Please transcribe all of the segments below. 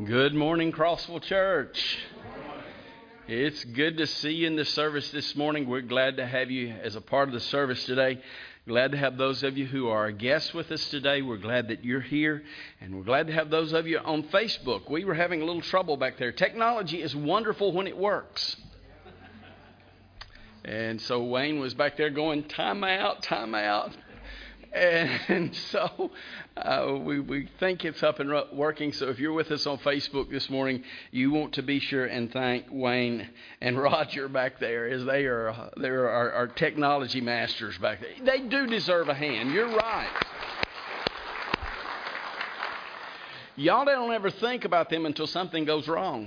Good morning, Crossville Church. It's good to see you in the service this morning. We're glad to have you as a part of the service today. Glad to have those of you who are guests with us today. We're glad that you're here, and we're glad to have those of you on Facebook. We were having a little trouble back there. Technology is wonderful when it works. And so Wayne was back there going, time out, time out. And so we think it's up and working. So if you're with us on Facebook this morning, you want to be sure and thank Wayne and Roger back there, as they're our technology masters back there. They do deserve a hand. You're right. Y'all don't ever think about them until something goes wrong.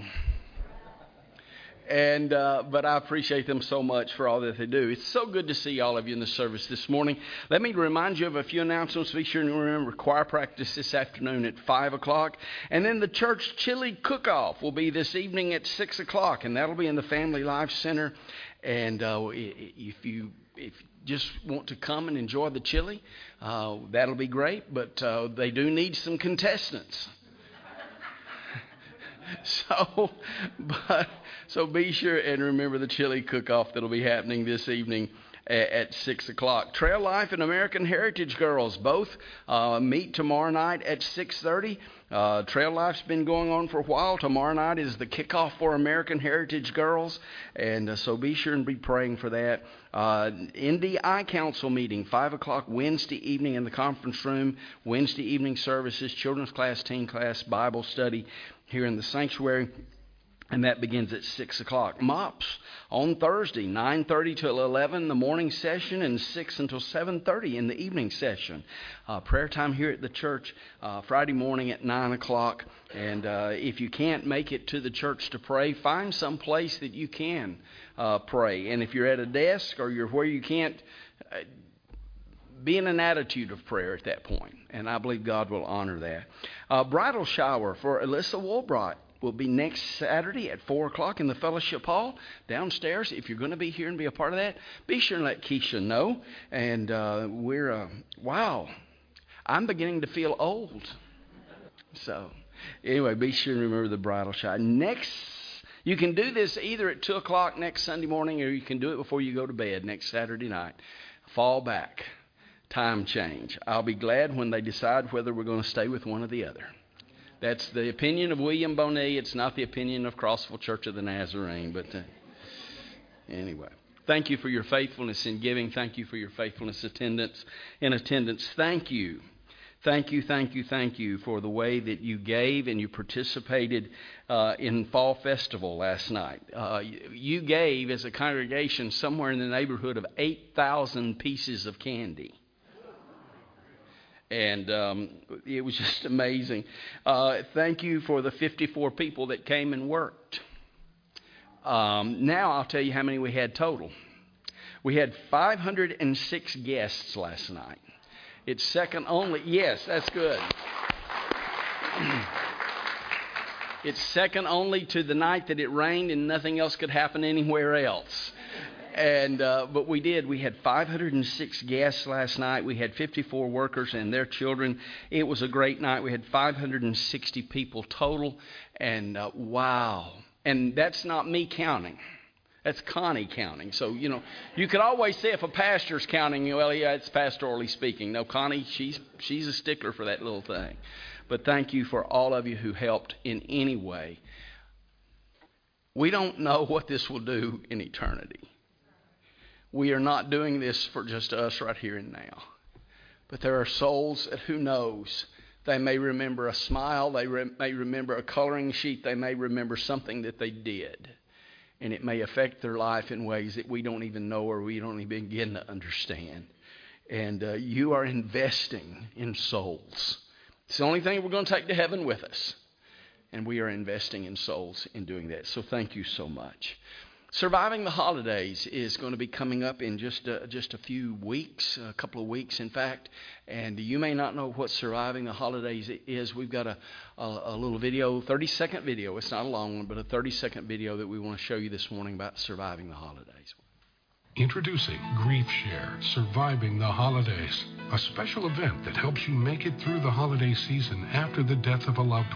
And but I appreciate them so much for all that they do. It's so good to see all of you in the service this morning. Let me remind you of a few announcements. Be sure to remember choir practice this afternoon at 5 o'clock. And then the church chili cook-off will be this evening at 6 o'clock. And that'll be in the Family Life Center. And if you just want to come and enjoy the chili, that'll be great. But they do need some contestants. So be sure and remember the chili cook-off that'll be happening this evening at 6 o'clock. Trail Life and American Heritage Girls both meet tomorrow night at 6:30. Trail Life's been going on for a while. Tomorrow night is the kickoff for American Heritage Girls, and so be sure and be praying for that. NDI Council meeting, 5 o'clock Wednesday evening in the conference room. Wednesday evening services, children's class, teen class, Bible study here in the sanctuary. And that begins at 6 o'clock. MOPS on Thursday, 9:30 till 11, the morning session, and 6 until 7:30 in the evening session. Prayer time here at the church Friday morning at 9 o'clock. And if you can't make it to the church to pray, find some place that you can pray. And if you're at a desk or you're where you can't, be in an attitude of prayer at that point. And I believe God will honor that. Bridal shower for Alyssa Woolbright will be next Saturday at 4 o'clock in the fellowship hall downstairs. If you're going to be here and be a part of that, be sure and let Keisha know. And wow, I'm beginning to feel old. So anyway, be sure and remember the bridal shower. You can do this either at 2 o'clock next Sunday morning, or you can do it before you go to bed next Saturday night. Fall back. Time change. I'll be glad when they decide whether we're going to stay with one or the other. That's the opinion of William Bonnet. It's not the opinion of Crossville Church of the Nazarene. But anyway, thank you for your faithfulness in giving. Thank you for your faithfulness in attendance. Thank you. Thank you for the way that you gave and you participated in Fall Festival last night. You gave as a congregation somewhere in the neighborhood of 8,000 pieces of candy. And it was just amazing. Thank you for the 54 people that came and worked. Now I'll tell you how many we had total. We had 506 guests last night. It's second only. Yes, that's good. It's second only to the night that it rained and nothing else could happen anywhere else. And but we did. We had 506 guests last night. We had 54 workers and their children. It was a great night. We had 560 people total. And wow. And that's not me counting. That's Connie counting. So, you could always say if a pastor's counting, well, yeah, it's pastorally speaking. No, Connie, she's a stickler for that little thing. But thank you for all of you who helped in any way. We don't know what this will do in eternity. We are not doing this for just us right here and now. But there are souls that, who knows, they may remember a smile, they may remember a coloring sheet, they may remember something that they did. And it may affect their life in ways that we don't even know or we don't even begin to understand. And you are investing in souls. It's the only thing we're going to take to heaven with us. And we are investing in souls in doing that. So thank you so much. Surviving the Holidays is going to be coming up in just a few weeks, a couple of weeks, in fact. And you may not know what Surviving the Holidays is. We've got a little video, 30-second video. It's not a long one, but a 30-second video that we want to show you this morning about surviving the holidays. Introducing Grief Share, Surviving the Holidays, a special event that helps you make it through the holiday season after the death of a loved one.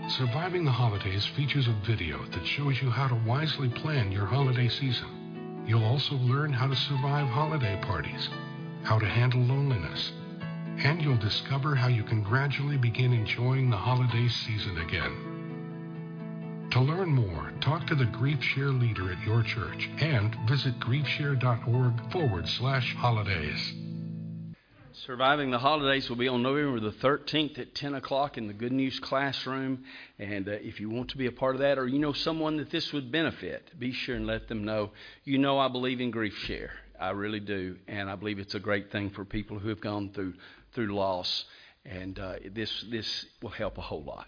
Surviving the Holidays features a video that shows you how to wisely plan your holiday season. You'll also learn how to survive holiday parties, how to handle loneliness, and you'll discover how you can gradually begin enjoying the holiday season again. To learn more, talk to the Grief Share leader at your church and visit griefshare.org/holidays. Surviving the Holidays will be on November the 13th at 10 o'clock in the Good News Classroom. And if you want to be a part of that, or you know someone that this would benefit, be sure and let them know. You know I believe in Grief Share. I really do. And I believe it's a great thing for people who have gone through loss. And this will help a whole lot.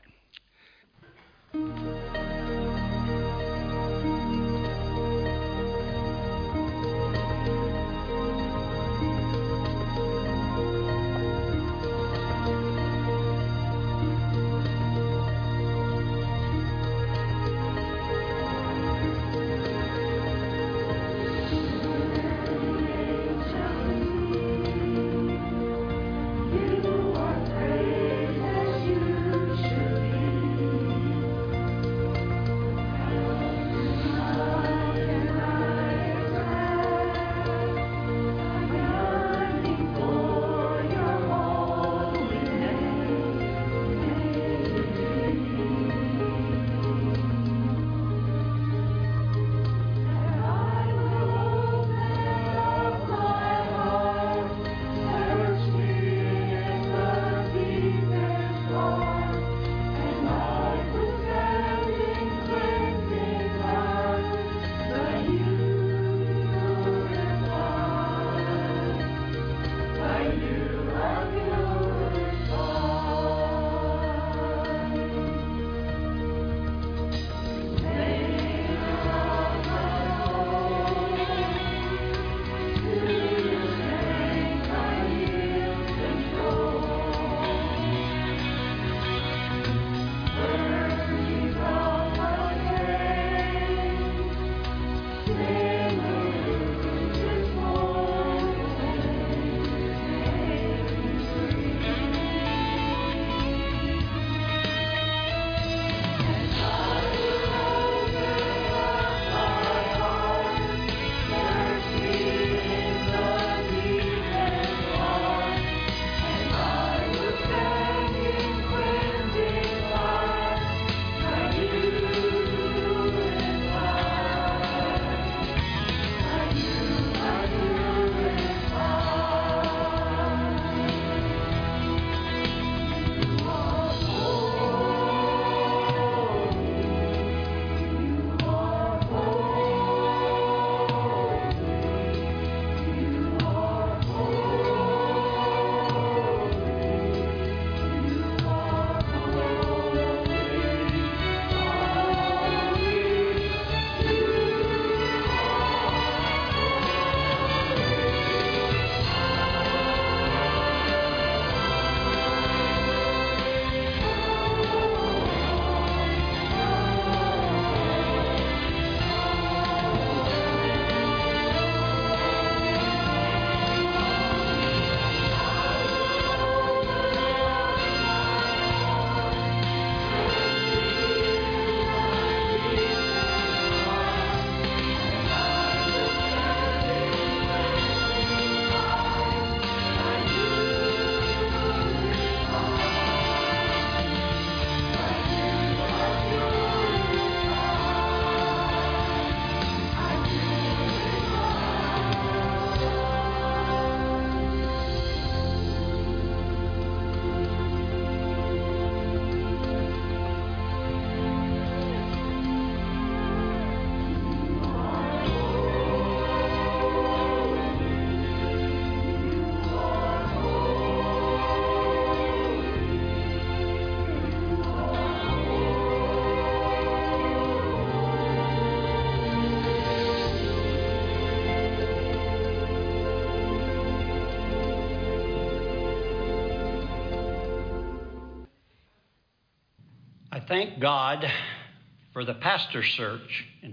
Thank God for the pastor search in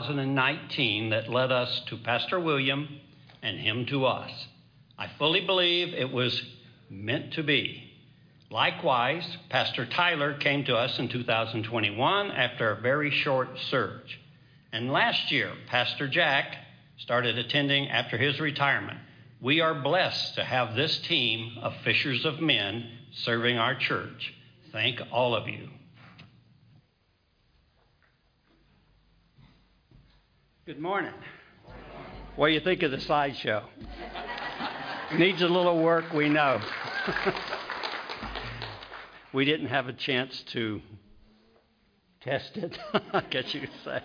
2019 that led us to Pastor William and him to us. I fully believe it was meant to be. Likewise, Pastor Tyler came to us in 2021 after a very short search. And last year, Pastor Jack started attending after his retirement. We are blessed to have this team of fishers of men serving our church. Thank all of you. Good morning. What do you think of the slideshow? Needs a little work, we know. We didn't have a chance to test it, I guess you could say.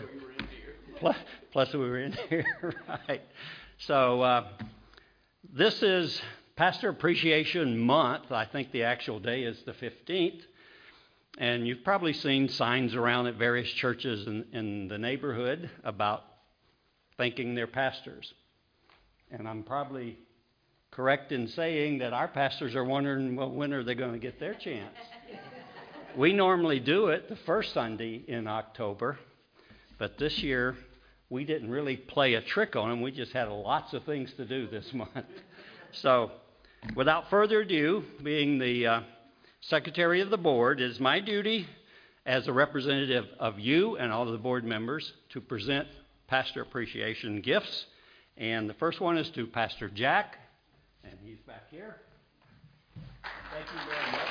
Plus we were in here, right. So this is Pastor Appreciation Month. I think the actual day is the 15th. And you've probably seen signs around at various churches in the neighborhood about thanking their pastors. And I'm probably correct in saying that our pastors are wondering, well, when are they going to get their chance? We normally do it the first Sunday in October, but this year we didn't really play a trick on them. We just had lots of things to do this month. So without further ado, being the secretary of the board, it is my duty as a representative of you and all of the board members to present pastor appreciation gifts. And the first one is to Pastor Jack. And he's back here. Thank you very much.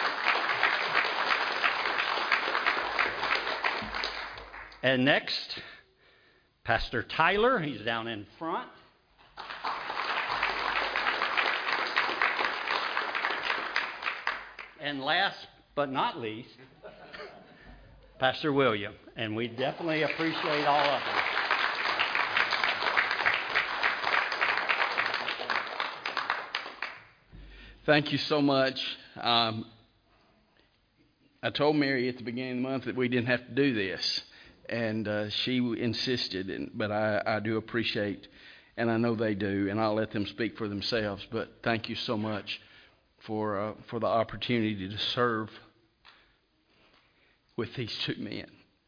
And next, Pastor Tyler. He's down in front. And last but not least, Pastor William. And we definitely appreciate all of them. Thank you so much. I told Mary at the beginning of the month that we didn't have to do this, and she insisted, but I do appreciate, and I know they do, and I'll let them speak for themselves, but thank you so much for the opportunity to serve with these two men.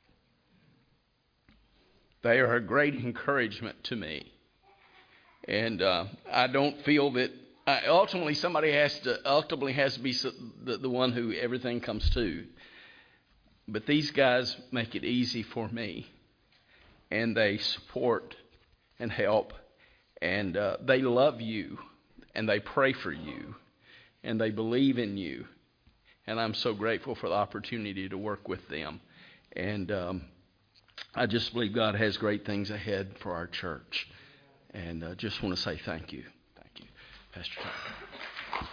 They are a great encouragement to me, and I don't feel that ultimately somebody has to be the one who everything comes to. But these guys make it easy for me, and they support and help, and they love you, and they pray for you, and they believe in you, and I'm so grateful for the opportunity to work with them. And I just believe God has great things ahead for our church, and just want to say thank you. Pastor Tyler.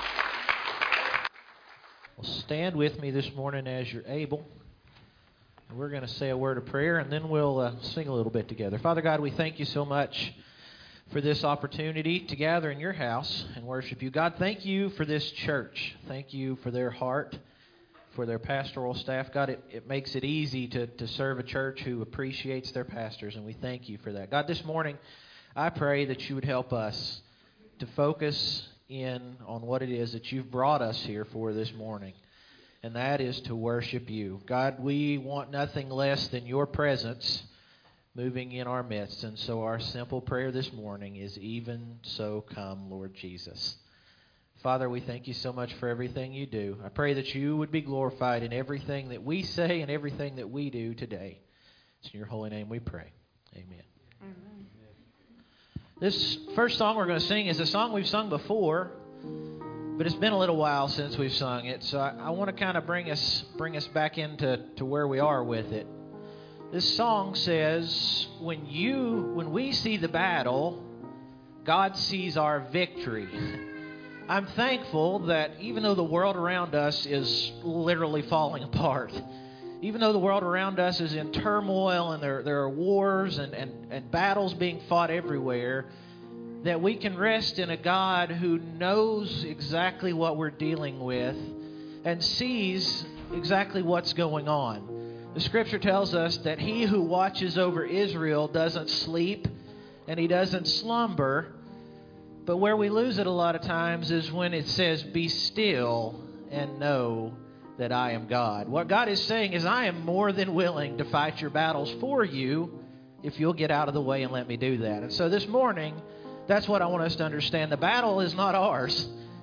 Well, stand with me this morning as you're able. We're going to say a word of prayer, and then we'll sing a little bit together. Father God, we thank you so much for this opportunity to gather in your house and worship you. God, thank you for this church. Thank you for their heart, for their pastoral staff. God, it makes it easy to serve a church who appreciates their pastors, and we thank you for that. God, this morning, I pray that you would help us to focus in on what it is that you've brought us here for this morning, and that is to worship you. God, we want nothing less than your presence moving in our midst, and so our simple prayer this morning is, even so come, Lord Jesus. Father, we thank you so much for everything you do. I pray that you would be glorified in everything that we say and everything that we do today. It's in your holy name we pray. Amen. Amen. This first song we're going to sing is a song we've sung before, but it's been a little while since we've sung it, so I want to kind of bring us back into where we are with it. This song says, when we see the battle, God sees our victory. I'm thankful that even though the world around us is literally falling apart, even though the world around us is in turmoil and there are wars and battles being fought everywhere, that we can rest in a God who knows exactly what we're dealing with and sees exactly what's going on. The Scripture tells us that he who watches over Israel doesn't sleep and he doesn't slumber. But where we lose it a lot of times is when it says, "Be still and know that I am God." What God is saying is, I am more than willing to fight your battles for you if you'll get out of the way and let me do that. And so this morning, that's what I want us to understand. The battle is not ours.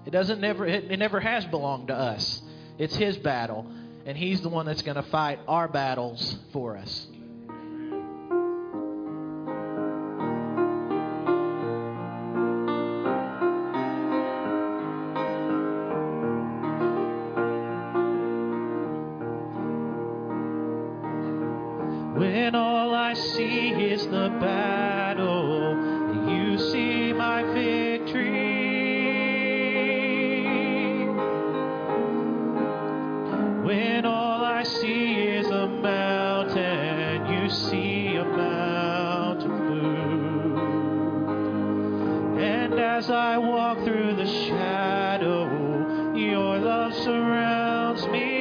It never has belonged to us. It's His battle, and He's the one that's going to fight our battles for us. When all I see is the battle, you see my victory. When all I see is a mountain, you see a mountain move. And as I walk through the shadow, your love surrounds me.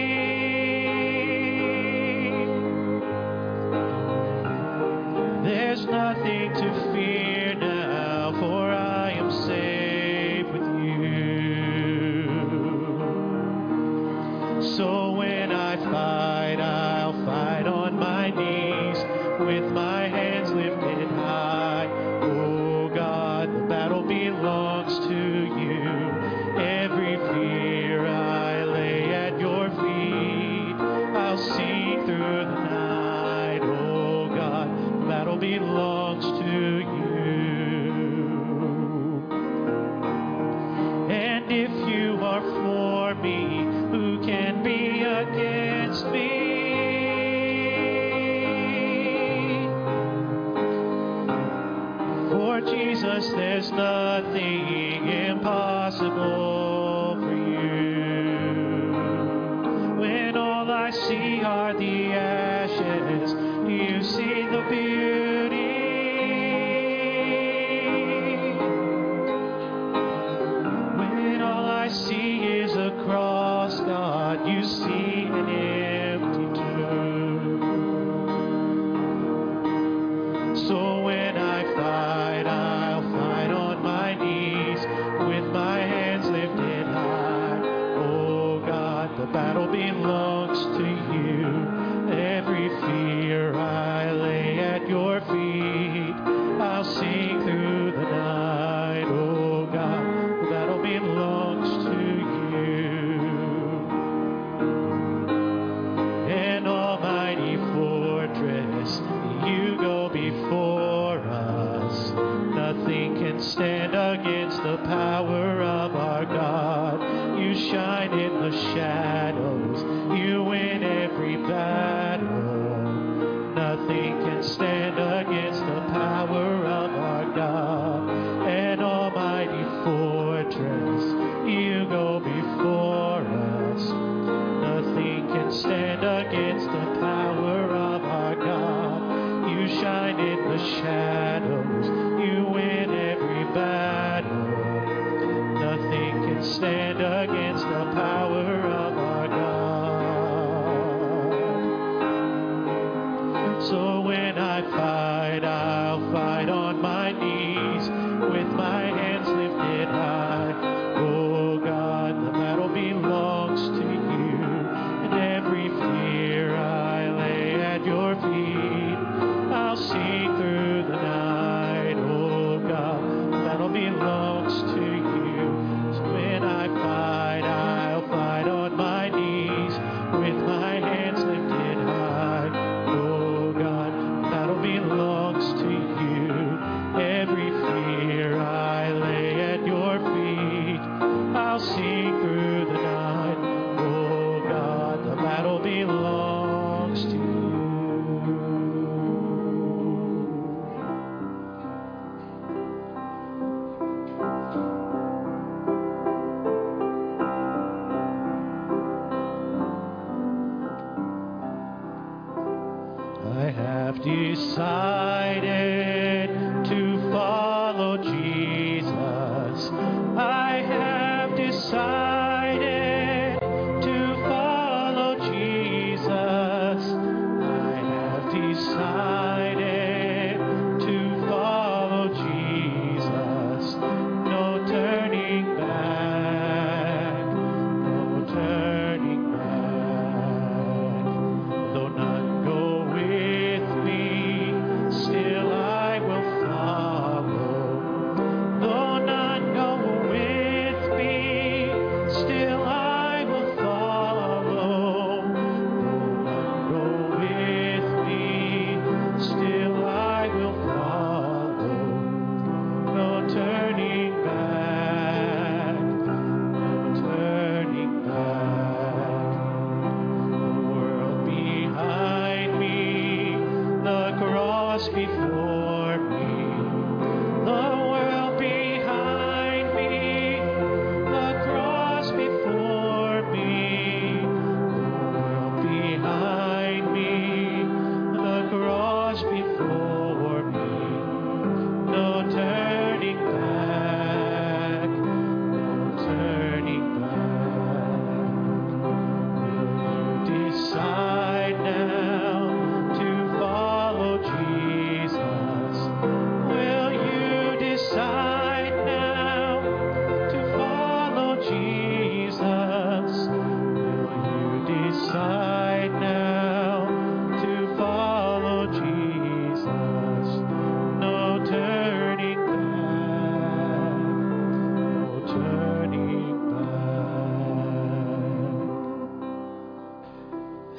There's nothing to fear now, for I am safe with you. So when I fight, I'll fight on my knees, with my hands lifted high. Oh God, the battle belongs to you. Every fear I lay at your feet. I'll sing through the night. Oh God, the battle belongs to you. And if you are for me, who can be against me? For Jesus, there's nothing impossible for you. When all I see are the ashes, you see the beauty. When all I see is a cross, God, you see an empty tomb. So when I fight, I'll fight on my knees, with my hands lifted high. Oh God, the battle belongs to you. Every fear I lay at your feet. I'll sing through the night. Oh God, the battle belongs to you. An almighty fortress, you go before us. Nothing can stand against the power of our God. You shine in the shadows. You win every battle. Nothing can stand against the power of our God. An almighty fortress, you go before us. Nothing can stand against the power of our God. You shine in the shadows. You win every battle. Nothing can stand against the power of our God. So when I fight, I'll fight on my knees, with my hands lifted high. Oh God, the battle belongs to you. And every fear I lay at your feet. I'll sing through the night. Oh God, the battle belongs to you. So when I fight, I'll fight on my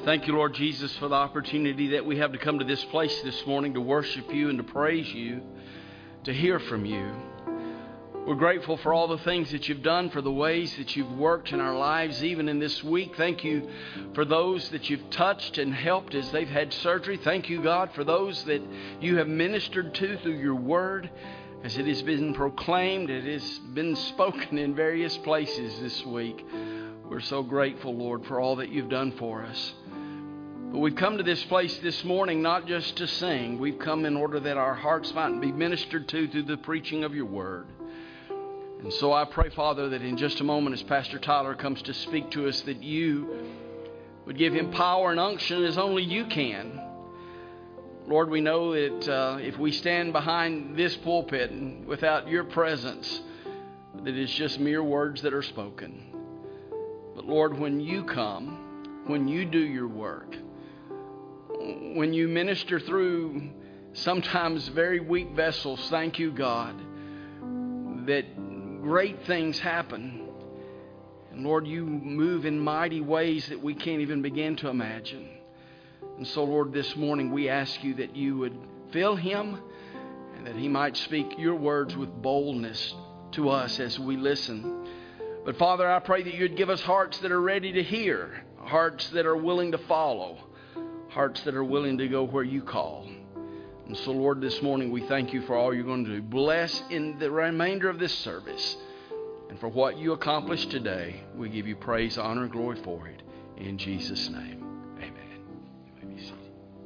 Thank you, Lord Jesus, for the opportunity that we have to come to this place this morning to worship you and to praise you, to hear from you. We're grateful for all the things that you've done, for the ways that you've worked in our lives, even in this week. Thank you for those that you've touched and helped as they've had surgery. Thank you, God, for those that you have ministered to through your word, as it has been proclaimed, it has been spoken in various places this week. We're so grateful, Lord, for all that you've done for us. But we've come to this place this morning not just to sing. We've come in order that our hearts might be ministered to through the preaching of your word. And so I pray, Father, that in just a moment as Pastor Tyler comes to speak to us, that you would give him power and unction as only you can. Lord, we know that if we stand behind this pulpit and without your presence, that it's just mere words that are spoken. But Lord, when you come, when you do your work, when you minister through sometimes very weak vessels, thank you, God, that great things happen. And Lord, you move in mighty ways that we can't even begin to imagine. And so, Lord, this morning we ask you that you would fill him and that he might speak your words with boldness to us as we listen. But Father, I pray that you'd give us hearts that are ready to hear, hearts that are willing to follow, hearts that are willing to go where you call. And so, Lord, this morning we thank you for all you're going to do. Bless in the remainder of this service. And for what you accomplished today, we give you praise, honor, and glory for it. In Jesus' name, amen. You may be seated.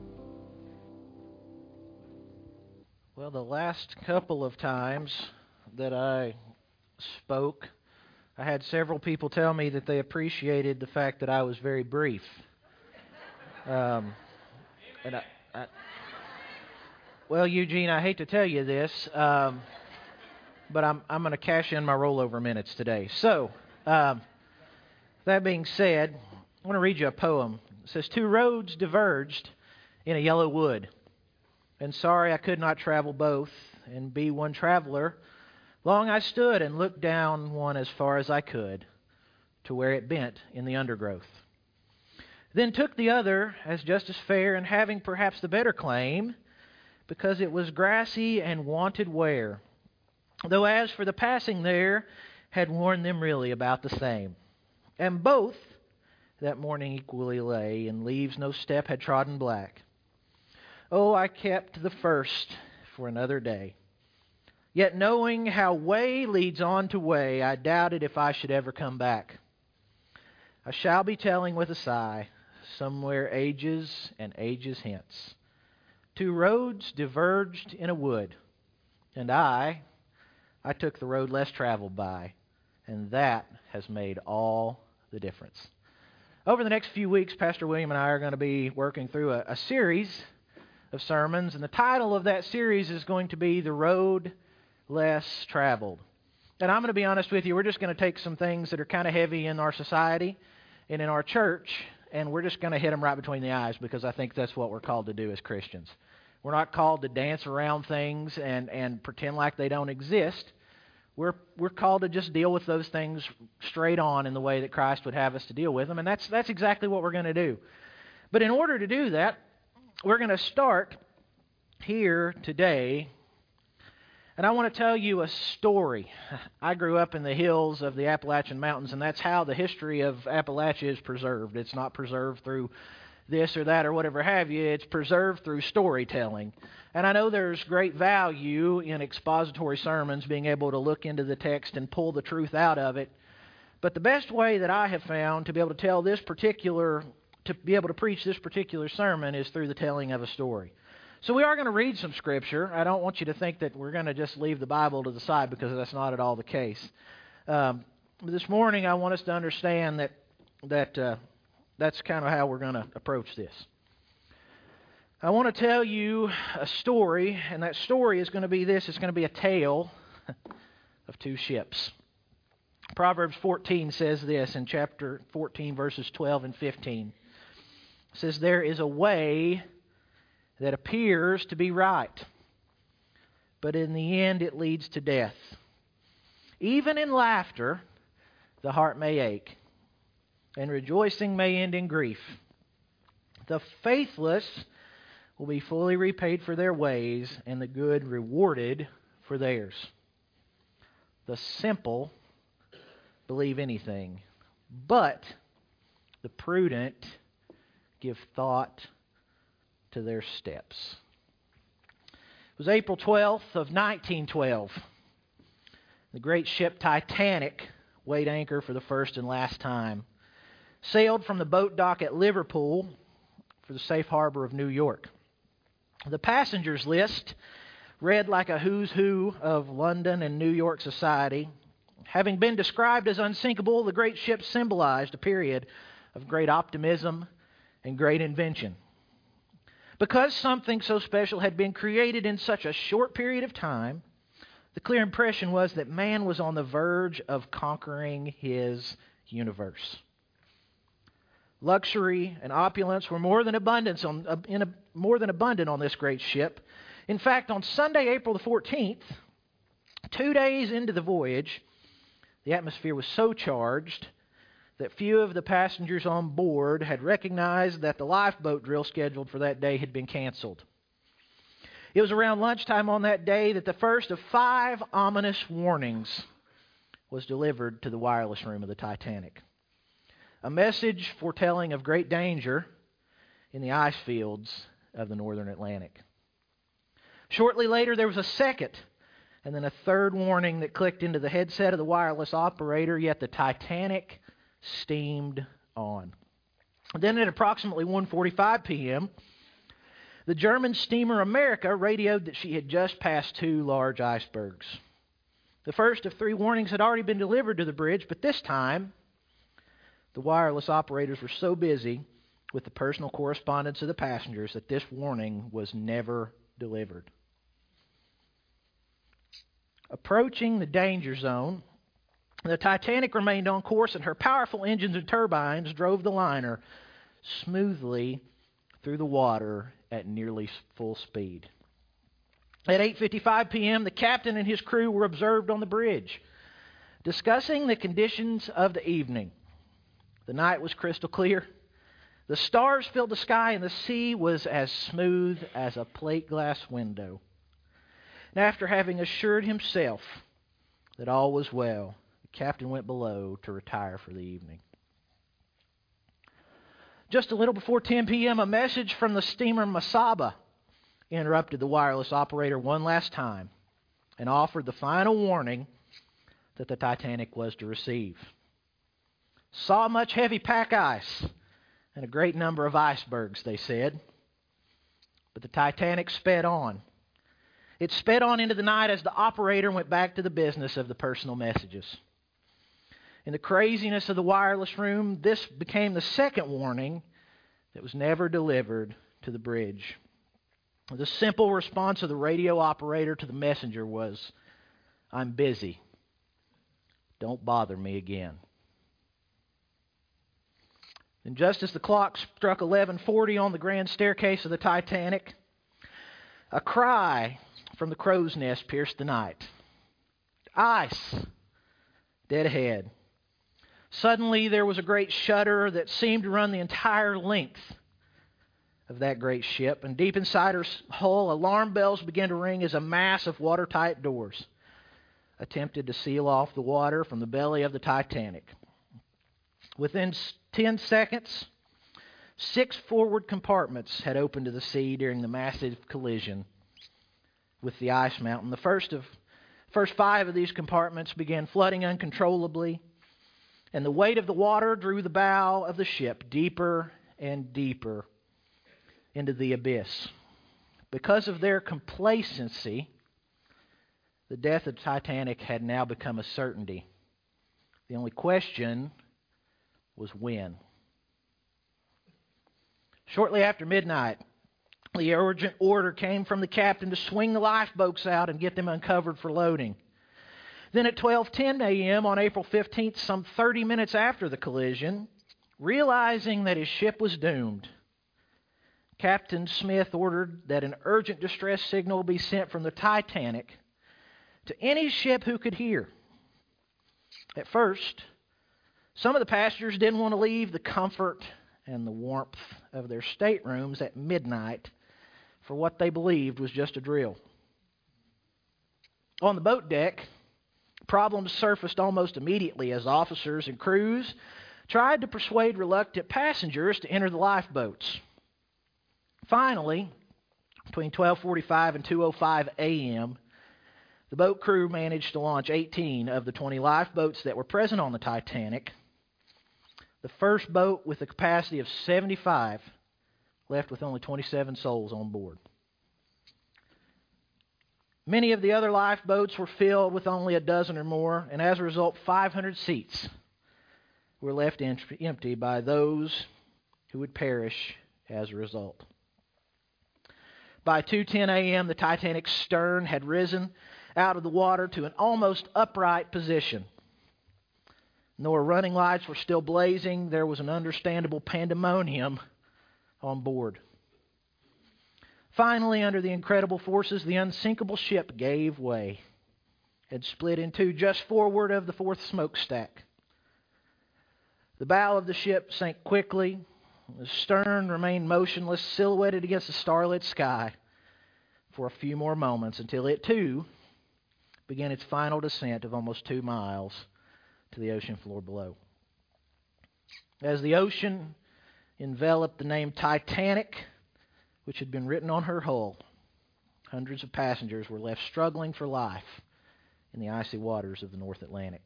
Well, the last couple of times that I spoke, I had several people tell me that they appreciated the fact that I was very brief. And well, Eugene, I hate to tell you this, but I'm going to cash in my rollover minutes today. So, that being said, I want to read you a poem. It says, 2 roads diverged in a yellow wood, and sorry I could not travel both, and be one traveler. Long I stood and looked down one as far as I could, to where it bent in the undergrowth. Then took the other as just as fair, and having perhaps the better claim, because it was grassy and wanted wear, though as for the passing there, had worn them really about the same. And both that morning equally lay, and leaves no step had trodden black. Oh, I kept the first for another day. Yet knowing how way leads on to way, I doubted if I should ever come back. I shall be telling with a sigh, somewhere ages and ages hence. 2 roads diverged in a wood, and I took the road less traveled by, and that has made all the difference. Over the next few weeks, Pastor William and I are going to be working through a series of sermons, and the title of that series is going to be The Road Less Traveled. And I'm going to be honest with you, we're just going to take some things that are kind of heavy in our society and in our church, and we're just going to hit them right between the eyes, because I think that's what we're called to do as Christians. We're not called to dance around things and pretend like they don't exist. We're called to just deal with those things straight on in the way that Christ would have us to deal with them, and that's exactly what we're going to do. But in order to do that, we're going to start here today, and I want to tell you a story. I grew up in the hills of the Appalachian Mountains, and that's how the history of Appalachia is preserved. It's not preserved through this or that or whatever have you. It's preserved through storytelling. And I know there's great value in expository sermons, being able to look into the text and pull the truth out of it. But the best way that I have found to be able to tell this particular, to be able to preach this particular sermon is through the telling of a story. So we are going to read some Scripture. I don't want you to think that we're going to just leave the Bible to the side, because that's not at all the case. This morning I want us to understand that that's kind of how we're going to approach this. I want to tell you a story, and that story is going to be this. It's going to be a tale of 2 ships. Proverbs 14 says this in chapter 14, verses 12 and 15. It says, "There is a way that appears to be right, but in the end it leads to death. Even in laughter the heart may ache, and rejoicing may end in grief. The faithless will be fully repaid for their ways, and the good rewarded for theirs. The simple believe anything, but the prudent give thought to their steps. It was April 12th of 1912. The great ship Titanic weighed anchor for the first and last time, sailed from the boat dock at Liverpool for the safe harbor of New York. The passengers list read like a who's who of London and New York society. Having been described as unsinkable, the great ship symbolized a period of great optimism and great invention. Because something so special had been created in such a short period of time, the clear impression was that man was on the verge of conquering his universe. Luxury and opulence were more than abundant on this great ship. In fact, on Sunday, April the 14th, 2 days into the voyage, the atmosphere was so charged that few of the passengers on board had recognized that the lifeboat drill scheduled for that day had been canceled. It was around lunchtime on that day that the first of 5 ominous warnings was delivered to the wireless room of the Titanic. A message foretelling of great danger in the ice fields of the northern Atlantic. Shortly later, there was a second and then a third warning that clicked into the headset of the wireless operator, yet the Titanic steamed on. Then at approximately 1:45 p.m., the German steamer America radioed that she had just passed 2 large icebergs. The first of 3 warnings had already been delivered to the bridge, but this time, the wireless operators were so busy with the personal correspondence of the passengers that this warning was never delivered. Approaching the danger zone, the Titanic remained on course, and her powerful engines and turbines drove the liner smoothly through the water at nearly full speed. At 8:55 p.m., the captain and his crew were observed on the bridge, discussing the conditions of the evening. The night was crystal clear. The stars filled the sky, and the sea was as smooth as a plate glass window. And after having assured himself that all was well, the captain went below to retire for the evening. Just a little before 10 p.m., a message from the steamer Masaba interrupted the wireless operator one last time and offered the final warning that the Titanic was to receive. Saw much heavy pack ice and a great number of icebergs, they said. But the Titanic sped on. It sped on into the night as the operator went back to the business of the personal messages. In the craziness of the wireless room, this became the second warning that was never delivered to the bridge. The simple response of the radio operator to the messenger was, "I'm busy. Don't bother me again." And just as the clock struck 11:40 on the grand staircase of the Titanic, a cry from the crow's nest pierced the night. Ice! Dead ahead. Suddenly there was a great shudder that seemed to run the entire length of that great ship, and deep inside her hull, alarm bells began to ring as a mass of watertight doors attempted to seal off the water from the belly of the Titanic. Within 10 seconds, 6 forward compartments had opened to the sea during the massive collision with the ice mountain. The first 5 of these compartments began flooding uncontrollably, and the weight of the water drew the bow of the ship deeper and deeper into the abyss. Because of their complacency, the death of the Titanic had now become a certainty. The only question was when. Shortly after midnight, the urgent order came from the captain to swing the lifeboats out and get them uncovered for loading. Then at 12:10 a.m. on April 15th, some 30 minutes after the collision, realizing that his ship was doomed, Captain Smith ordered that an urgent distress signal be sent from the Titanic to any ship who could hear. At first, some of the passengers didn't want to leave the comfort and the warmth of their staterooms at midnight for what they believed was just a drill. On the boat deck, problems surfaced almost immediately as officers and crews tried to persuade reluctant passengers to enter the lifeboats. Finally, between 12:45 and 2:05 a.m., the boat crew managed to launch 18 of the 20 lifeboats that were present on the Titanic. The first boat, with a capacity of 75, left with only 27 souls on board. Many of the other lifeboats were filled with only a dozen or more, and as a result, 500 seats were left empty by those who would perish as a result. By 2:10 a.m., the Titanic's stern had risen out of the water to an almost upright position. Though her running lights were still blazing, there was an understandable pandemonium on board. Finally, under the incredible forces, the unsinkable ship gave way and split in two just forward of the fourth smokestack. The bow of the ship sank quickly. The stern remained motionless, silhouetted against the starlit sky for a few more moments until it, too, began its final descent of almost 2 miles to the ocean floor below. As the ocean enveloped the name Titanic, which had been written on her hull, hundreds of passengers were left struggling for life in the icy waters of the North Atlantic.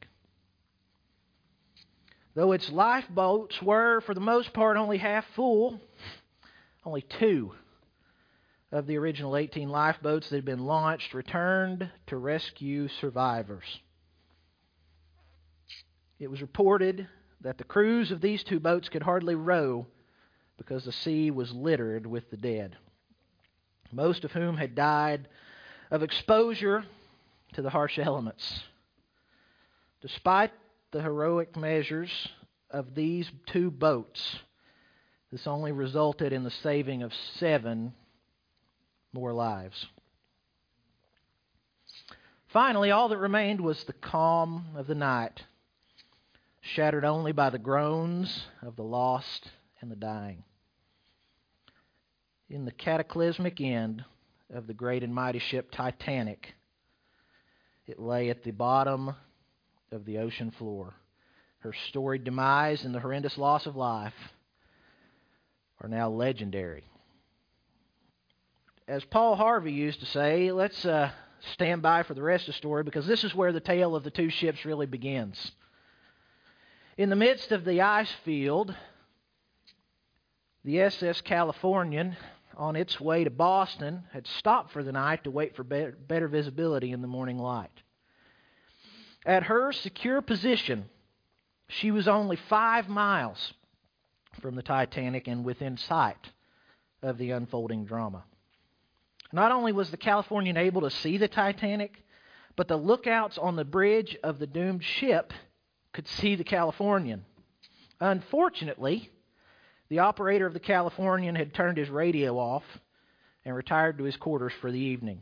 Though its lifeboats were, for the most part, only half full, only 2 of the original 18 lifeboats that had been launched returned to rescue survivors. It was reported that the crews of these 2 boats could hardly row because the sea was littered with the dead, most of whom had died of exposure to the harsh elements. Despite the heroic measures of these 2 boats, this only resulted in the saving of 7 more lives. Finally, all that remained was the calm of the night, shattered only by the groans of the lost and the dying. In the cataclysmic end of the great and mighty ship Titanic, it lay at the bottom of the ocean floor. Her storied demise and the horrendous loss of life are now legendary. As Paul Harvey used to say, let's stand by for the rest of the story, because this is where the tale of the 2 ships really begins. In the midst of the ice field, the SS Californian, on its way to Boston, had stopped for the night to wait for better visibility in the morning light. At her secure position, she was only 5 miles from the Titanic and within sight of the unfolding drama. Not only was the Californian able to see the Titanic, but the lookouts on the bridge of the doomed ship could see the Californian. Unfortunately, the operator of the Californian had turned his radio off and retired to his quarters for the evening.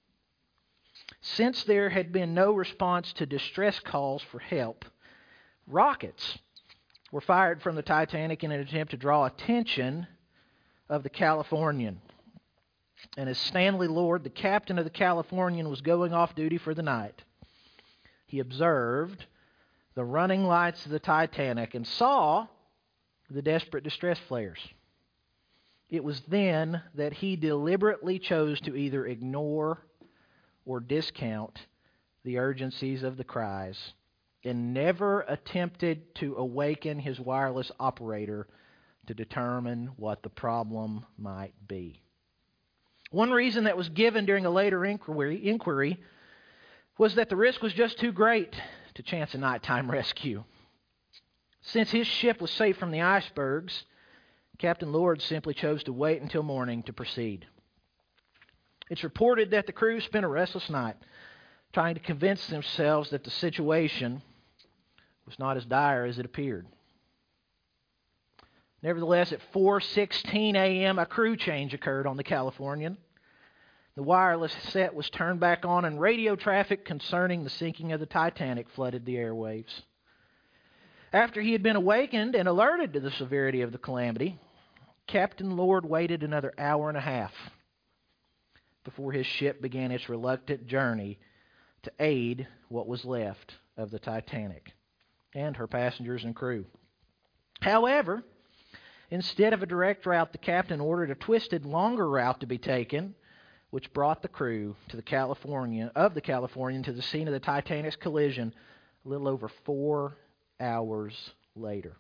Since there had been no response to distress calls for help, rockets were fired from the Titanic in an attempt to draw attention of the Californian. And as Stanley Lord, the captain of the Californian, was going off duty for the night, he observed the running lights of the Titanic and saw the desperate distress flares. It was then that he deliberately chose to either ignore or discount the urgencies of the cries and never attempted to awaken his wireless operator to determine what the problem might be. One reason that was given during a later inquiry was that the risk was just too great to chance a nighttime rescue. Since his ship was safe from the icebergs, Captain Lord simply chose to wait until morning to proceed. It's reported that the crew spent a restless night trying to convince themselves that the situation was not as dire as it appeared. Nevertheless, at 4:16 a.m., a crew change occurred on the Californian. The wireless set was turned back on, and radio traffic concerning the sinking of the Titanic flooded the airwaves. After he had been awakened and alerted to the severity of the calamity, Captain Lord waited another hour and a half before his ship began its reluctant journey to aid what was left of the Titanic and her passengers and crew. However, instead of a direct route, the captain ordered a twisted, longer route to be taken, which brought the crew to the Californian to the scene of the Titanic's collision a little over 4 hours later.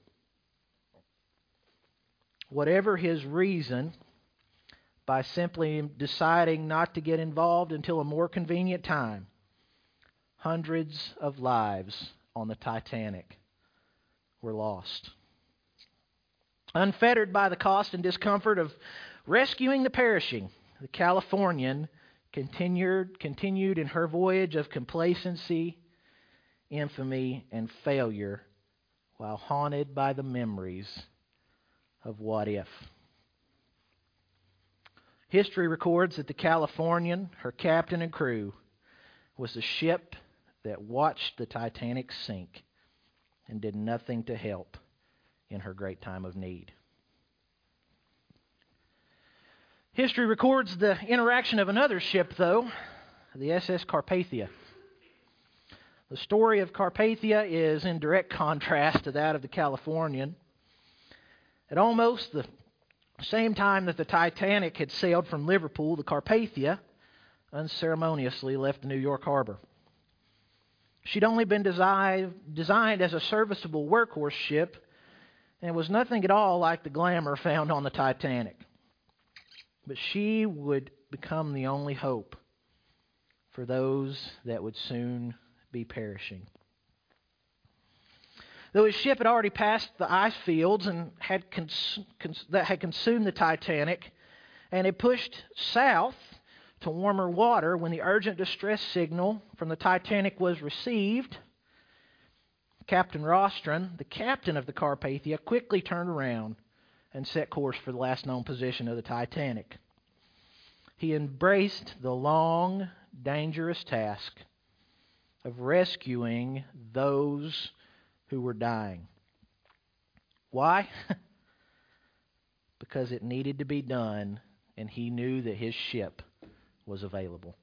Whatever his reason, by simply deciding not to get involved until a more convenient time, hundreds of lives on the Titanic were lost. Unfettered by the cost and discomfort of rescuing the perishing, the Californian continued in her voyage of complacency, infamy, and failure, while haunted by the memories of what if. History records that the Californian, her captain and crew, was the ship that watched the Titanic sink and did nothing to help in her great time of need. History records the interaction of another ship, though, the SS Carpathia. The story of Carpathia is in direct contrast to that of the Californian. At almost the same time that the Titanic had sailed from Liverpool, the Carpathia unceremoniously left New York Harbor. She'd only been designed as a serviceable workhorse ship, and was nothing at all like the glamour found on the Titanic. But she would become the only hope for those that would soon be perishing. Though his ship had already passed the ice fields and that had consumed the Titanic, and had pushed south to warmer water when the urgent distress signal from the Titanic was received, Captain Rostron, the captain of the Carpathia, quickly turned around and set course for the last known position of the Titanic. He embraced the long, dangerous task of rescuing those who were dying. Why? Because it needed to be done, and he knew that his ship was available.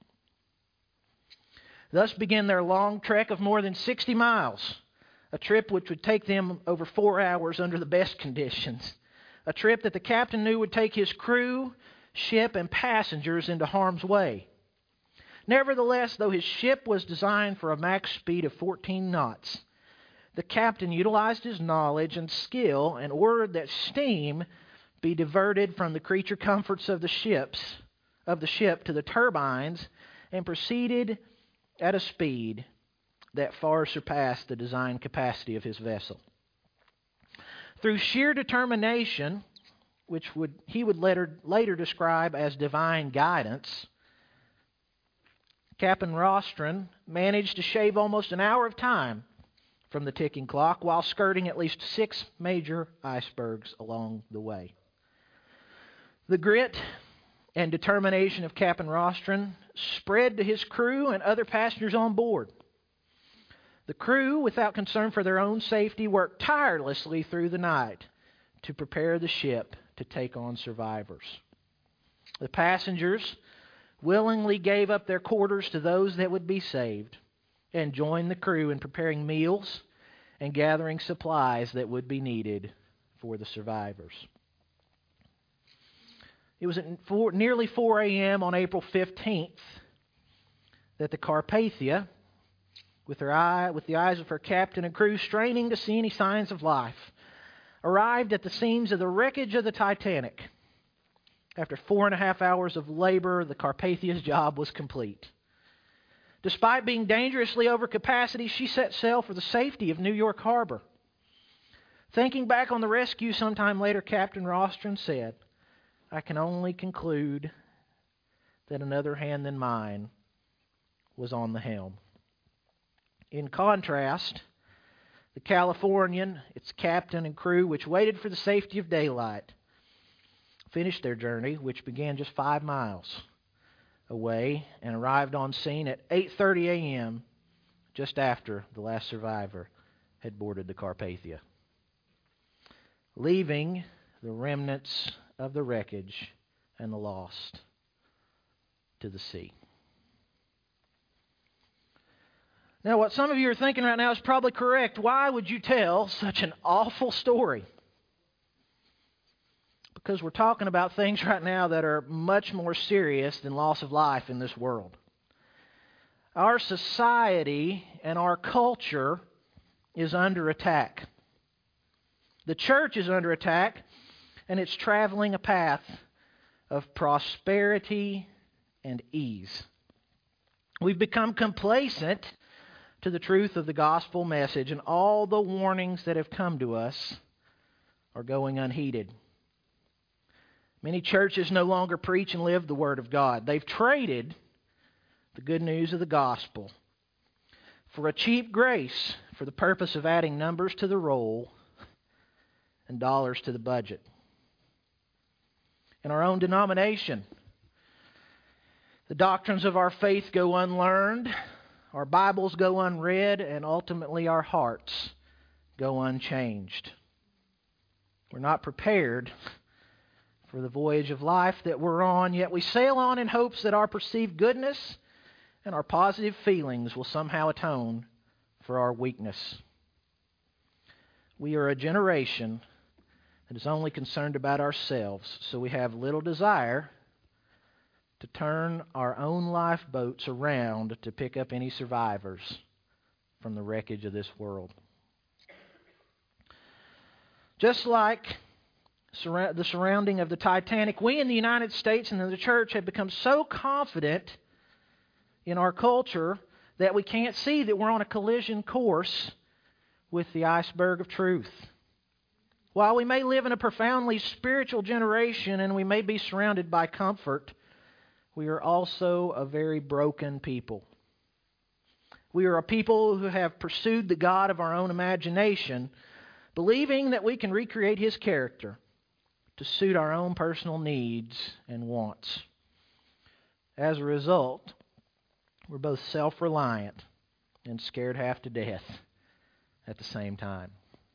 Thus began their long trek of more than 60 miles, a trip which would take them over 4 hours under the best conditions, a trip that the captain knew would take his crew, ship, and passengers into harm's way. Nevertheless, though his ship was designed for a max speed of 14 knots, the captain utilized his knowledge and skill and ordered that steam be diverted from the creature comforts of the ship to the turbines, and proceeded at a speed that far surpassed the design capacity of his vessel. Through sheer determination, which he would later describe as divine guidance, Captain Rostron managed to shave almost an hour of time from the ticking clock while skirting at least 6 major icebergs along the way. The grit and determination of Captain Rostron spread to his crew and other passengers on board. The crew, without concern for their own safety, worked tirelessly through the night to prepare the ship to take on survivors. The passengers willingly gave up their quarters to those that would be saved and joined the crew in preparing meals and gathering supplies that would be needed for the survivors. It was at nearly 4 a.m. on April 15th that the Carpathia, with the eyes of her captain and crew straining to see any signs of life, arrived at the scenes of the wreckage of the Titanic. After 4.5 hours of labor, the Carpathia's job was complete. Despite being dangerously over capacity, she set sail for the safety of New York Harbor. Thinking back on the rescue sometime later, Captain Rostron said, "I can only conclude that another hand than mine was on the helm." In contrast, the Californian, its captain and crew, which waited for the safety of daylight, finished their journey, which began just 5 miles away, and arrived on scene at 8:30 a.m., just after the last survivor had boarded the Carpathia, leaving the remnants of the wreckage and the lost to the sea. Now, what some of you are thinking right now is probably correct. Why would you tell such an awful story? Because we're talking about things right now that are much more serious than loss of life in this world. Our society and our culture is under attack. The church is under attack, and it's traveling a path of prosperity and ease. We've become complacent to the truth of the gospel message, and all the warnings that have come to us are going unheeded. Many churches no longer preach and live the Word of God. They've traded the good news of the gospel for a cheap grace for the purpose of adding numbers to the roll and dollars to the budget. In our own denomination, the doctrines of our faith go unlearned, our Bibles go unread, and ultimately our hearts go unchanged. We're not prepared for the voyage of life that we're on, yet we sail on in hopes that our perceived goodness and our positive feelings will somehow atone for our weakness. We are a generation that is only concerned about ourselves, so we have little desire to turn our own lifeboats around to pick up any survivors from the wreckage of this world. Just like the surrounding of the Titanic, we in the United States and in the church have become so confident in our culture that we can't see that we're on a collision course with the iceberg of truth. While we may live in a profoundly spiritual generation and we may be surrounded by comfort, we are also a very broken people. We are a people who have pursued the God of our own imagination, believing that we can recreate His character to suit our own personal needs and wants. As a result, we're both self-reliant and scared half to death at the same time.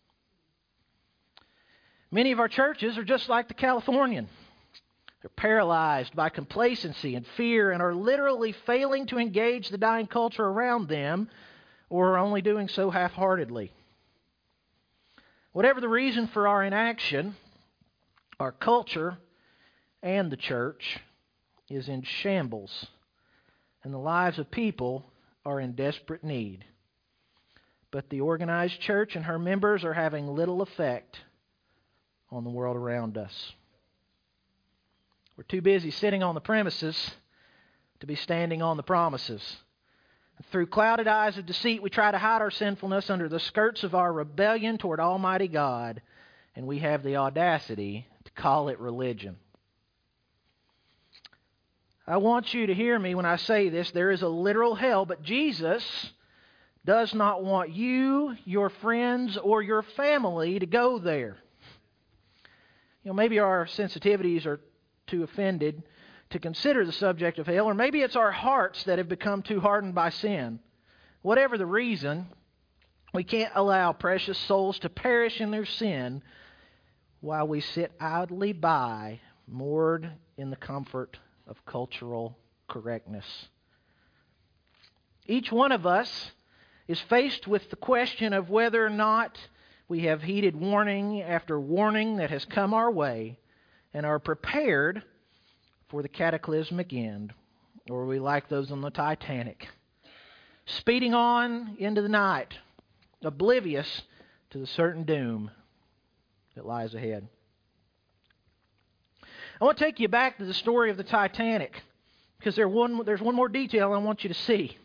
Many of our churches are just like the Californian. They're paralyzed by complacency and fear and are literally failing to engage the dying culture around them, or are only doing so half-heartedly. Whatever the reason for our inaction, our culture and the church is in shambles, and the lives of people are in desperate need. But the organized church and her members are having little effect on the world around us. We're too busy sitting on the premises to be standing on the promises. Through clouded eyes of deceit, we try to hide our sinfulness under the skirts of our rebellion toward Almighty God, and we have the audacity to call it religion. I want you to hear me when I say this. There is a literal hell, but Jesus does not want you, your friends, or your family to go there. You know, maybe our sensitivities are too offended to consider the subject of hell, or maybe it's our hearts that have become too hardened by sin. Whatever the reason, we can't allow precious souls to perish in their sin while we sit idly by, moored in the comfort of cultural correctness. Each one of us is faced with the question of whether or not we have heeded warning after warning that has come our way and are prepared for the cataclysmic end, or are we like those on the Titanic, speeding on into the night, oblivious to the certain doom that lies ahead. I want to take you back to the story of the Titanic, because there's one more detail I want you to see.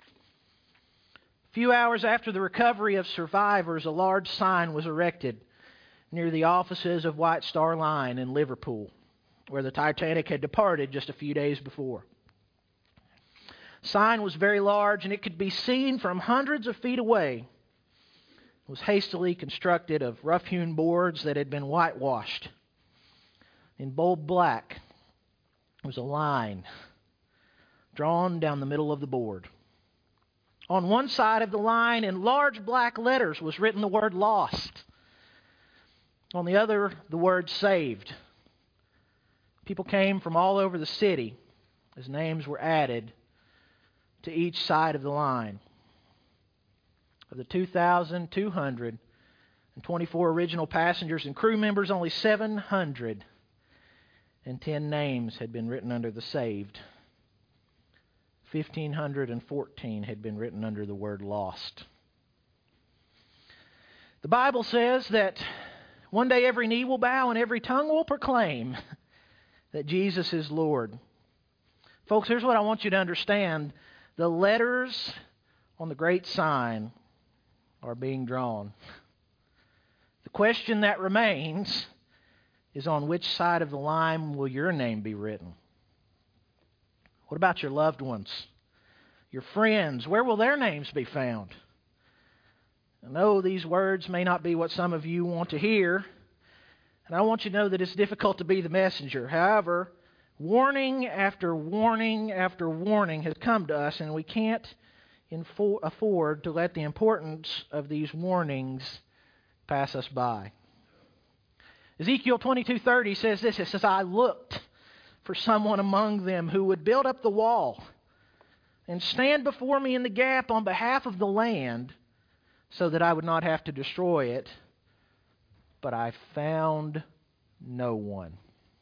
A few hours after the recovery of survivors, a large sign was erected near the offices of White Star Line in Liverpool, where the Titanic had departed just a few days before. The sign was very large, and it could be seen from hundreds of feet away. It was hastily constructed of rough-hewn boards that had been whitewashed. In bold black was a line drawn down the middle of the board. On one side of the line, in large black letters, was written the word lost. On the other, the word saved. People came from all over the city as names were added to each side of the line. Of the 2,224 original passengers and crew members, only 710 names had been written under the saved. 1,514 had been written under the word lost. The Bible says that one day every knee will bow and every tongue will proclaim that Jesus is Lord. Folks, here's what I want you to understand. The letters on the great sign are being drawn. The question that remains is, on which side of the line will your name be written? What about your loved ones? Your friends? Where will their names be found? I know these words may not be what some of you want to hear, and I want you to know that it's difficult to be the messenger. However, warning after warning after warning has come to us, and we can't afford to let the importance of these warnings pass us by. Ezekiel 22:30 says this. It says, I looked for someone among them who would build up the wall and stand before me in the gap on behalf of the land so that I would not have to destroy it. But I found no one.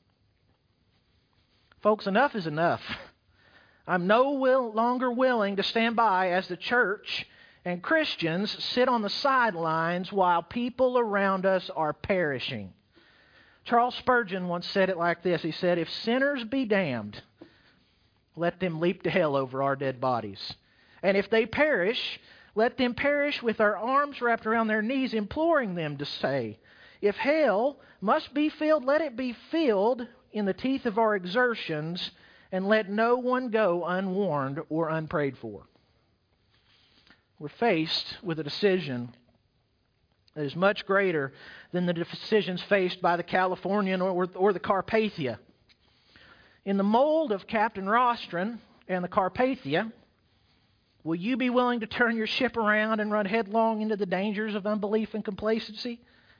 Folks, enough is enough. I'm no longer willing to stand by as the church and Christians sit on the sidelines while people around us are perishing. Charles Spurgeon once said it like this. He said, if sinners be damned, let them leap to hell over our dead bodies. And if they perish, let them perish with our arms wrapped around their knees, imploring them to say, if hell must be filled, let it be filled in the teeth of our exertions, and let no one go unwarned or unprayed for. We're faced with a decision that is much greater than the decisions faced by the Californian or the Carpathia. In the mold of Captain Rostron and the Carpathia, will you be willing to turn your ship around and run headlong into the dangers of unbelief and complacency?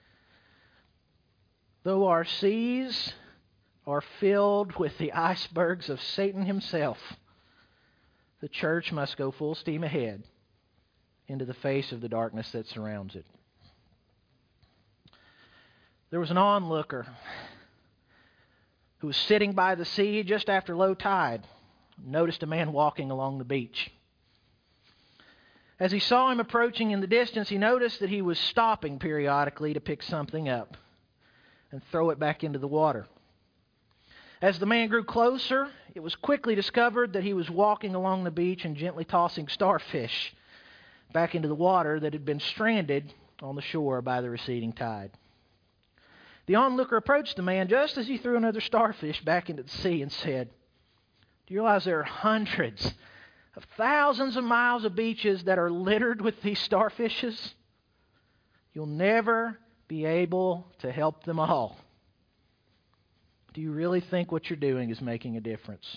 Though our seas are filled with the icebergs of Satan himself, the church must go full steam ahead into the face of the darkness that surrounds it. There was an onlooker who was sitting by the sea just after low tide, noticed a man walking along the beach. As he saw him approaching in the distance, he noticed that he was stopping periodically to pick something up and throw it back into the water. As the man grew closer, it was quickly discovered that he was walking along the beach and gently tossing starfish back into the water that had been stranded on the shore by the receding tide. The onlooker approached the man just as he threw another starfish back into the sea and said, do you realize there are hundreds of thousands of miles of beaches that are littered with these starfishes? You'll never be able to help them all. Do you really think what you're doing is making a difference?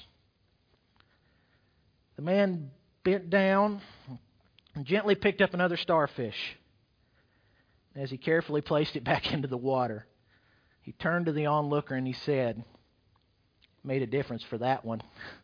The man bent down and gently picked up another starfish. As he carefully placed it back into the water, he turned to the onlooker and he said, made a difference for that one.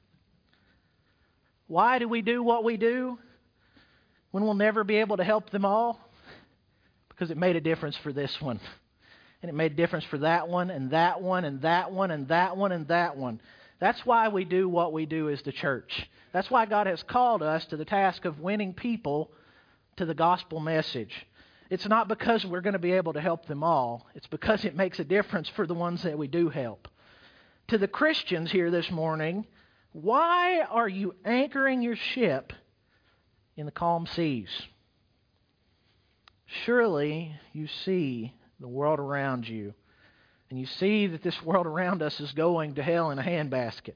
Why do we do what we do when we'll never be able to help them all? Because it made a difference for this one. And it made a difference for that one, and that one, and that one, and that one, and that one. That's why we do what we do as the church. That's why God has called us to the task of winning people to the gospel message. It's not because we're going to be able to help them all. It's because it makes a difference for the ones that we do help. To the Christians here this morning, why are you anchoring your ship in the calm seas? Surely you see the world around you, and you see that this world around us is going to hell in a handbasket.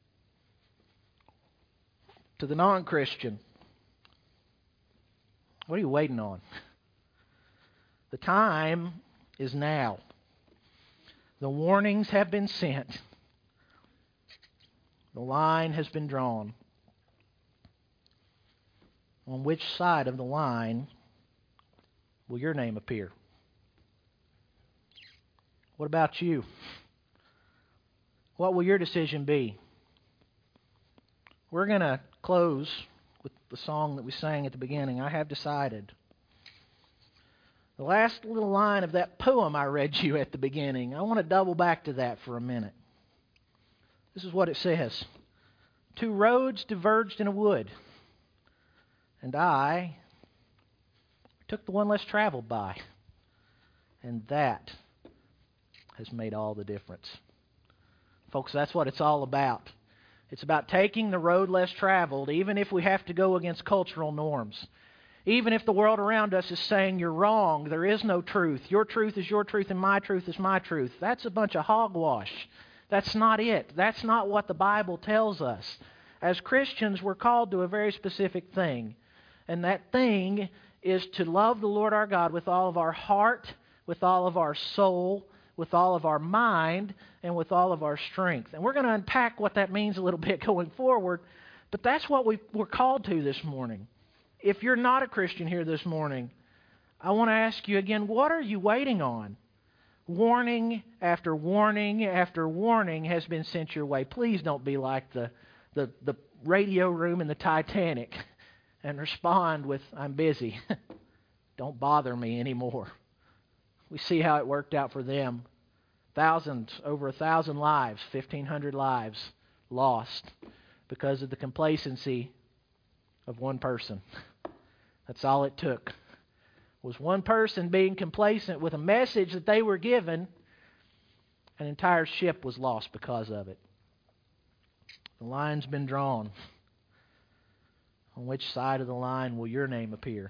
To the non-Christian, what are you waiting on? The time is now. The warnings have been sent. The line has been drawn. on which side of the line will your name appear? What about you? What will your decision be? We're going to close with the song that we sang at the beginning, I Have Decided. The last little line of that poem I read you at the beginning, I want to double back to that for a minute. This is what it says. 2 roads diverged in a wood, and I took the one less traveled by. And that has made all the difference. Folks, that's what it's all about. It's about taking the road less traveled, even if we have to go against cultural norms. Even if the world around us is saying you're wrong, there is no truth. Your truth is your truth and my truth is my truth. That's a bunch of hogwash. That's not it. That's not what the Bible tells us. As Christians, we're called to a very specific thing. And that thing is to love the Lord our God with all of our heart, with all of our soul, with all of our mind, and with all of our strength. And we're going to unpack what that means a little bit going forward. But that's what we're called to this morning. If you're not a Christian here this morning, I want to ask you again, what are you waiting on? Warning after warning after warning has been sent your way. Please don't be like the radio room in the Titanic and respond with, I'm busy. Don't bother me anymore. We see how it worked out for them. Over 1,000 lives, 1,500 lives lost because of the complacency of one person. That's all it took. Was one person being complacent with a message that they were given. An entire ship was lost because of it. The line's been drawn. On which side of the line will your name appear?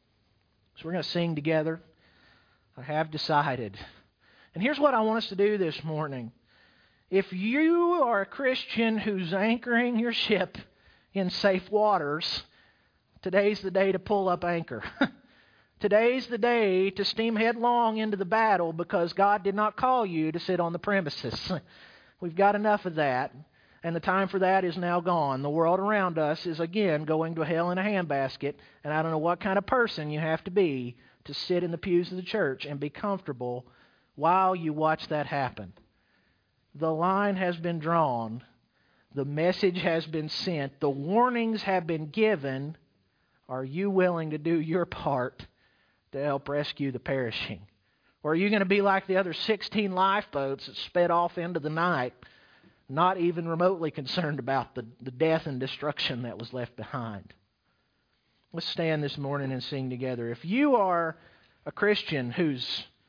So we're going to sing together. I have decided. And here's what I want us to do this morning. If you are a Christian who's anchoring your ship in safe waters, today's the day to pull up anchor. Today's the day to steam headlong into the battle because God did not call you to sit on the premises. We've got enough of that, and the time for that is now gone. The world around us is again going to hell in a handbasket, and I don't know what kind of person you have to be to sit in the pews of the church and be comfortable while you watch that happen. The line has been drawn. The message has been sent. The warnings have been given. Are you willing to do your part to help rescue the perishing? Or are you going to be like the other 16 lifeboats that sped off into the night, not even remotely concerned about the death and destruction that was left behind? Let's stand this morning and sing together. If you are a Christian who's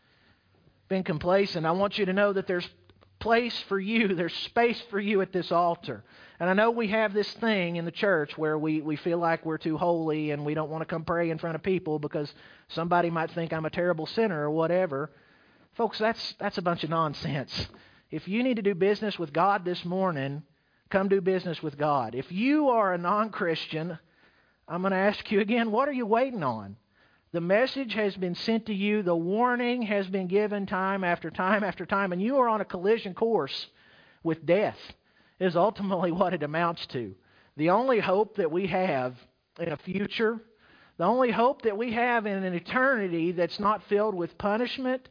been complacent, I want you to know that there's place for you, there's space for you at this altar. And I know we have this thing in the church where we feel like we're too holy and we don't want to come pray in front of people because somebody might think I'm a terrible sinner or whatever. Folks, that's a bunch of nonsense. If you need to do business with God this morning, come do business with God. If you are a non-Christian, I'm going to ask you again, what are you waiting on? The message has been sent to you. The warning has been given time after time after time. And you are on a collision course with death is ultimately what it amounts to. The only hope that we have in a future, the only hope that we have in an eternity that's not filled with punishment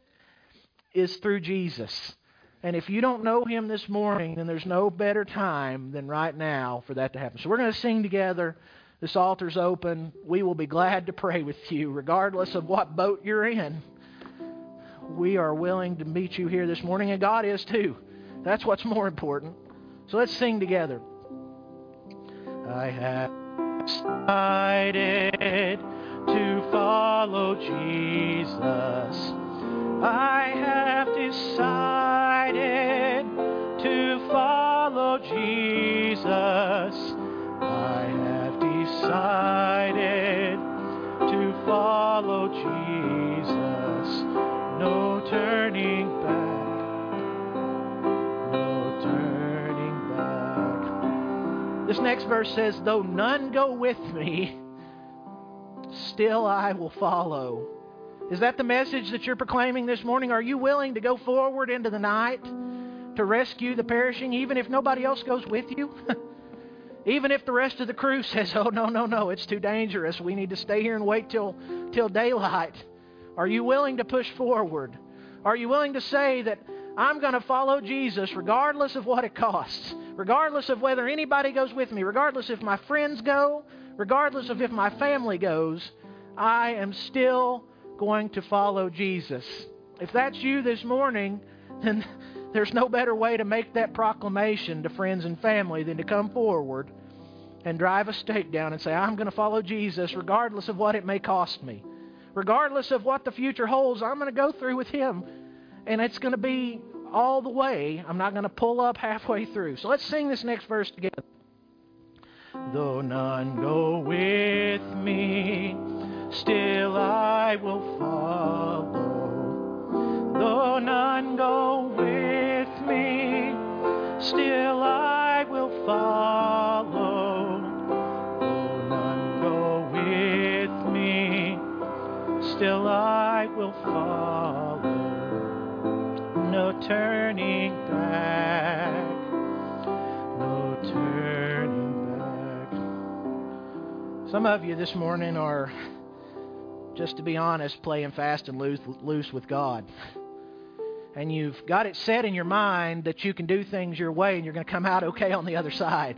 is through Jesus. And if you don't know Him this morning, then there's no better time than right now for that to happen. So we're going to sing together. This altar's open. We will be glad to pray with you, regardless of what boat you're in. We are willing to meet you here this morning, and God is too. That's what's more important. So let's sing together. I have decided to follow Jesus. I have decided to follow Jesus. I have decided to follow Jesus. No turning back. No turning back. This next verse says, though none go with me, still I will follow. Is that the message that you're proclaiming this morning? Are you willing to go forward into the night to rescue the perishing, even if nobody else goes with you? Even if the rest of the crew says, oh, no, it's too dangerous. We need to stay here and wait till daylight. Are you willing to push forward? Are you willing to say that I'm going to follow Jesus regardless of what it costs? Regardless of whether anybody goes with me? Regardless if my friends go? Regardless of if my family goes? I am still going to follow Jesus. If that's you this morning, then there's no better way to make that proclamation to friends and family than to come forward and drive a stake down and say, I'm going to follow Jesus regardless of what it may cost me. Regardless of what the future holds, I'm going to go through with Him. And it's going to be all the way. I'm not going to pull up halfway through. So let's sing this next verse together. Though none go with me, still I will follow. Though none go with me, still I will follow. Though none go with me, still I will follow. No turning back, no turning back. Some of you this morning are, just to be honest, playing fast and loose with God. And you've got it set in your mind that you can do things your way and you're going to come out okay on the other side.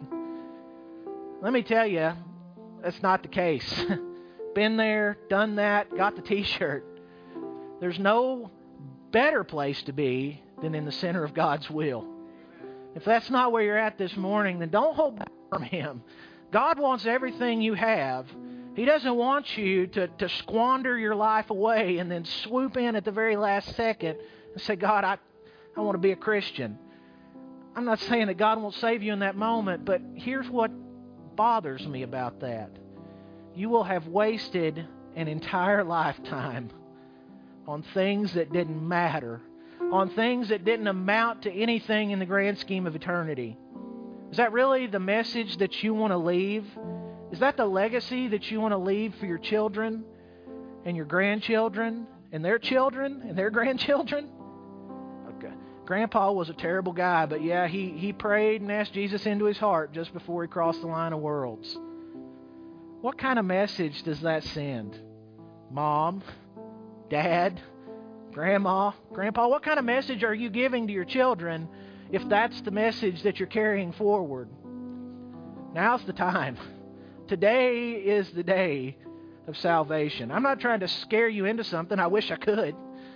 Let me tell you, that's not the case. Been there, done that, got the t-shirt. There's no better place to be than in the center of God's will. If that's not where you're at this morning, then don't hold back from Him. God wants everything you have. He doesn't want you to squander your life away and then swoop in at the very last second and say, God, I want to be a Christian. I'm not saying that God won't save you in that moment, but here's what bothers me about that. You will have wasted an entire lifetime on things that didn't matter, on things that didn't amount to anything in the grand scheme of eternity. Is that really the message that you want to leave? Is that the legacy that you want to leave for your children and your grandchildren and their children and their grandchildren? Okay. Grandpa was a terrible guy, but yeah, he prayed and asked Jesus into his heart just before he crossed the line of worlds. What kind of message does that send? Mom, Dad, Grandma, Grandpa, what kind of message are you giving to your children if that's the message that you're carrying forward? Now's the time. Today is the day of salvation. I'm not trying to scare you into something. I wish I could.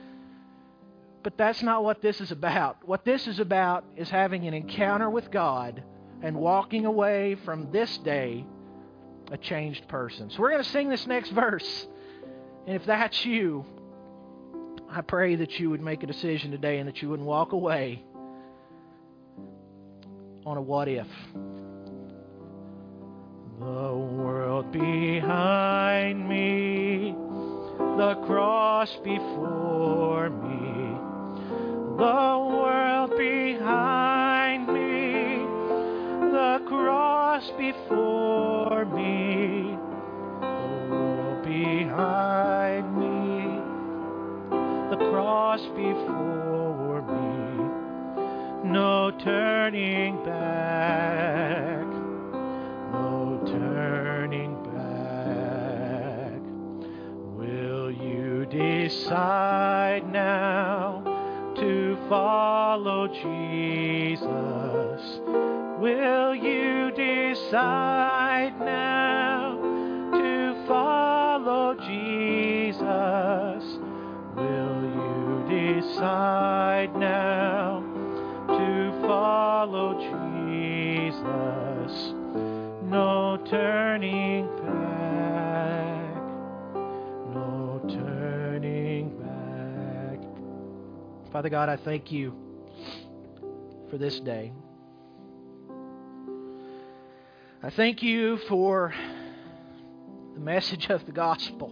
But that's not what this is about. What this is about is having an encounter with God and walking away from this day a changed person. So we're going to sing this next verse. And if that's you, I pray that you would make a decision today and that you wouldn't walk away on a what if. The world behind me, the cross before me. The world behind me, the cross before me. The world behind me, the cross before me. No turning back, no turning back. Will you decide now to follow Jesus? Will you decide now to follow Jesus? Will you decide now to follow Jesus? No turning back, no turning back. Father God, I thank you for this day. I thank you for the message of the gospel.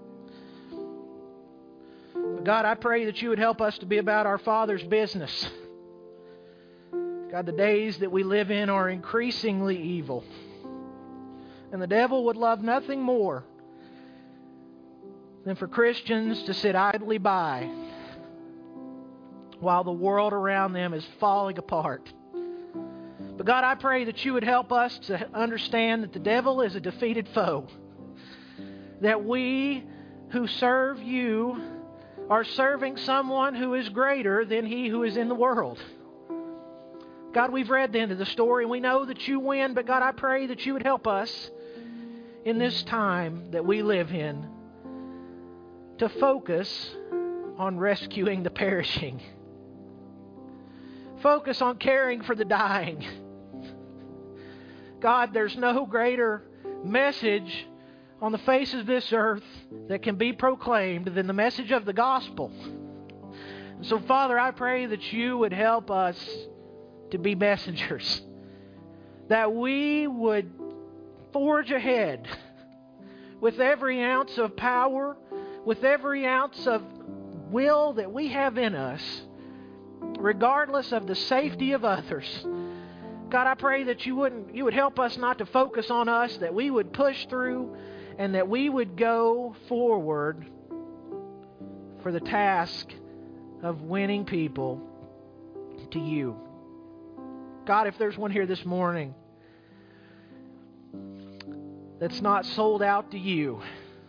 But God, I pray that you would help us to be about our Father's business. God, the days that we live in are increasingly evil. And the devil would love nothing more than for Christians to sit idly by while the world around them is falling apart. But God, I pray that you would help us to understand that the devil is a defeated foe. That we who serve you are serving someone who is greater than he who is in the world. God, we've read the end of the story and we know that you win, but God, I pray that you would help us in this time that we live in to focus on rescuing the perishing. Focus on caring for the dying. God, there's no greater message on the face of this earth that can be proclaimed than the message of the gospel. So, Father, I pray that you would help us to be messengers, that we would forge ahead with every ounce of power, with every ounce of will that we have in us, regardless of the safety of others. God, I pray that you would help us not to focus on us, that we would push through and that we would go forward for the task of winning people to you. God, if there's one here this morning that's not sold out to you,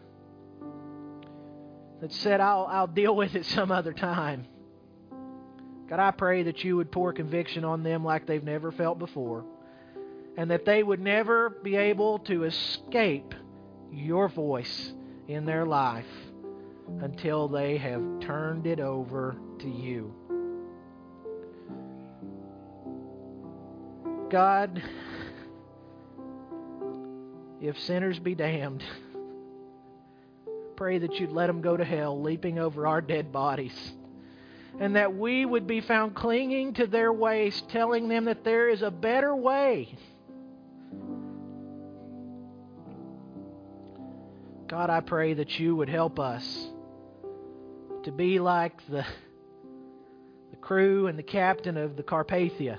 that said, I'll deal with it some other time, God, I pray that you would pour conviction on them like they've never felt before, and that they would never be able to escape your voice in their life until they have turned it over to you. God, if sinners be damned, pray that you'd let them go to hell, leaping over our dead bodies, and that we would be found clinging to their ways, telling them that there is a better way. God, I pray that you would help us to be like the crew and the captain of the Carpathia.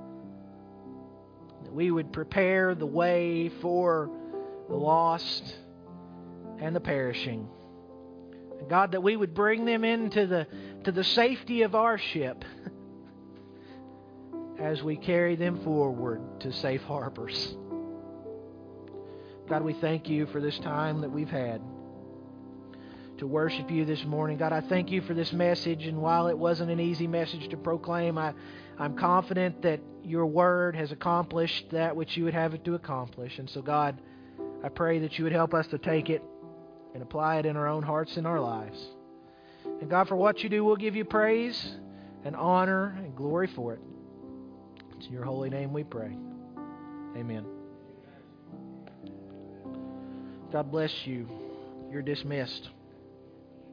That we would prepare the way for the lost and the perishing. And God, that we would bring them into the safety of our ship as we carry them forward to safe harbors. God, we thank you for this time that we've had to worship you this morning. God, I thank you for this message, and while it wasn't an easy message to proclaim, I'm confident that your word has accomplished that which you would have it to accomplish. And so, God, I pray that you would help us to take it and apply it in our own hearts and our lives. And God, for what you do, we'll give you praise and honor and glory for it. It's in your holy name we pray. Amen. God bless you. You're dismissed.